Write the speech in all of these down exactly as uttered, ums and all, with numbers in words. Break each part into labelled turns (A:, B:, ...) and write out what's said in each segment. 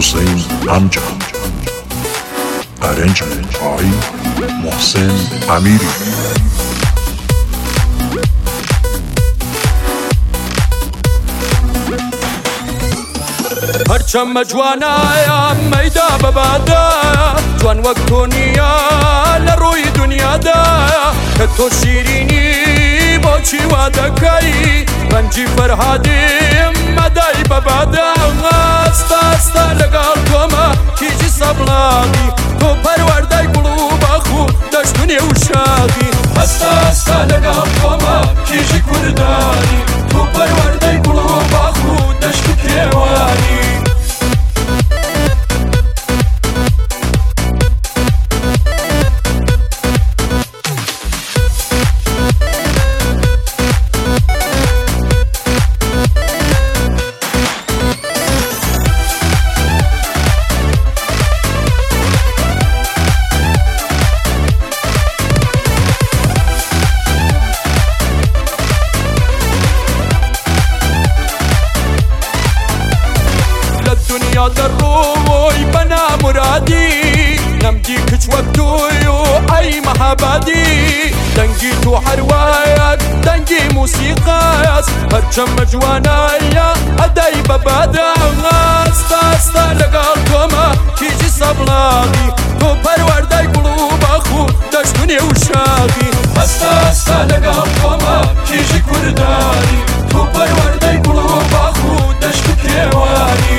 A: حسین امجد، arrangement by محسن امیری.
B: هرچەمە جوانایە مەیدا بەبادایە، جوان وەک تۆ نییە لە ڕووی دنیادایە، کە تۆ شیرینی بۆچی وا دەکەی، ڕەنجی فەرهادیم مەدای بەبادایە. ئاستا ئاستا لەگەڵ تۆمە کیژی سەبڵاغی، تۆ پەروەردەی گوڵ و باخ و دەشت و نێو شاغی. ئاستا ئاستا لەگەڵ تۆمە کیژی کوردانی، تۆ پەروەردەی گوڵ و باخ و دەشت و کێوانی. دنیا دەڕۆی بەنا مرادی، نەمدی کچ وەک تۆی و ئەی مەهابادی، دەنگی تۆ هەروایەک دەنگی موسیقاس، هەرچەمە جوانایە ئەدەی بەبادا. ئاستا ئاستا لەگەڵ تۆمە کیژی سەبڵاغی، تۆ پەروەردەی گوڵ و باخ و دەشت و نێو شاغی. ئاستا ئاستا لەگەڵ تۆمە کیژی کوردانی، تۆ پەروەردەی گوڵ و باخ و دەشت و کێوانی.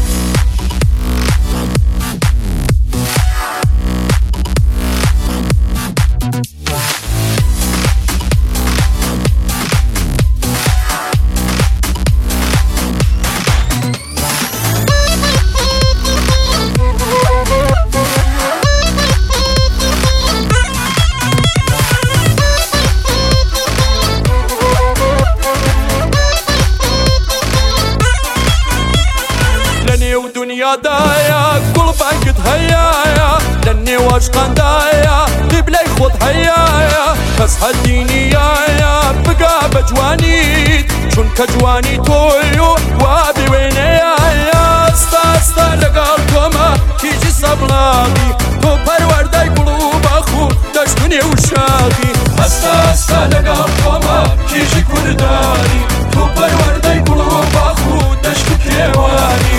B: دنیادایە گوڵبانگت هەیەیە، لە نێو عاشقاندایە قیبلەی خۆت هەیەیە، کەس هەدی نیایە بگا بە جوانیت، چونکە جوانی تۆی و وا بوێنەیە. ئاستا ئاستا لەگەڵ تۆمە کیژی سەبڵاغی، تۆ پەروەردەی گوڵ و باخ و دەشت و نێو شاغی. ئاستا ئاستا لەگەڵ تۆمە کیژی کوردانی، تۆ پەروەردەی گوڵ و باخ و دەشت و کێوانی.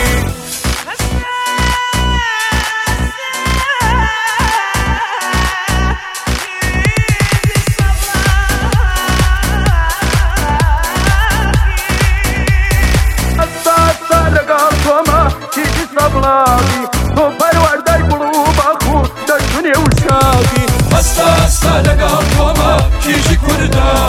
B: تۆ پەروەردەی گوڵ و باخ و دەشت و نێو شاغی. ئاستا ئاستا لەگەڵ تۆمە کیژی کوردانی.